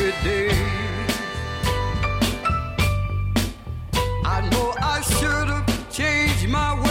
every day. I know I should have changed my way.